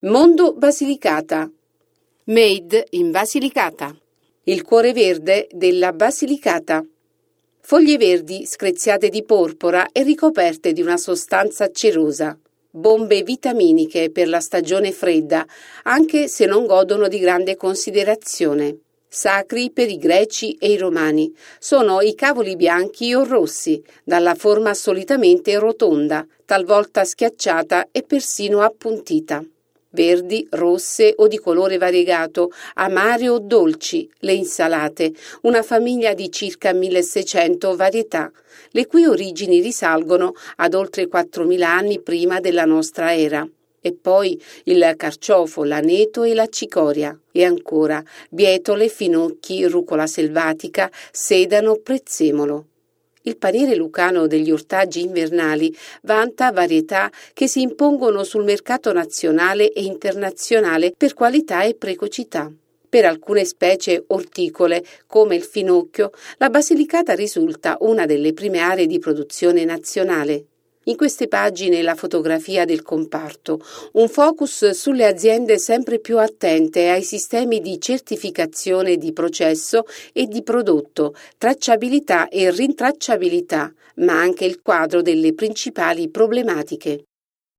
Mondo Basilicata. Made in Basilicata. Il cuore verde della Basilicata. Foglie verdi screziate di porpora e ricoperte di una sostanza cerosa. Bombe vitaminiche per la stagione fredda, anche se non godono di grande considerazione. Sacri per i greci e i romani. Sono i cavoli bianchi o rossi, dalla forma solitamente rotonda, talvolta schiacciata e persino appuntita. Verdi, rosse o di colore variegato, amare o dolci, le insalate, una famiglia di circa 1600 varietà, le cui origini risalgono ad oltre 4000 anni prima della nostra era. E poi il carciofo, l'aneto e la cicoria. E ancora bietole, finocchi, rucola selvatica, sedano, prezzemolo. Il paniere lucano degli ortaggi invernali vanta varietà che si impongono sul mercato nazionale e internazionale per qualità e precocità. Per alcune specie orticole, come il finocchio, la Basilicata risulta una delle prime aree di produzione nazionale. In queste pagine la fotografia del comparto, un focus sulle aziende sempre più attente ai sistemi di certificazione di processo e di prodotto, tracciabilità e rintracciabilità, ma anche il quadro delle principali problematiche.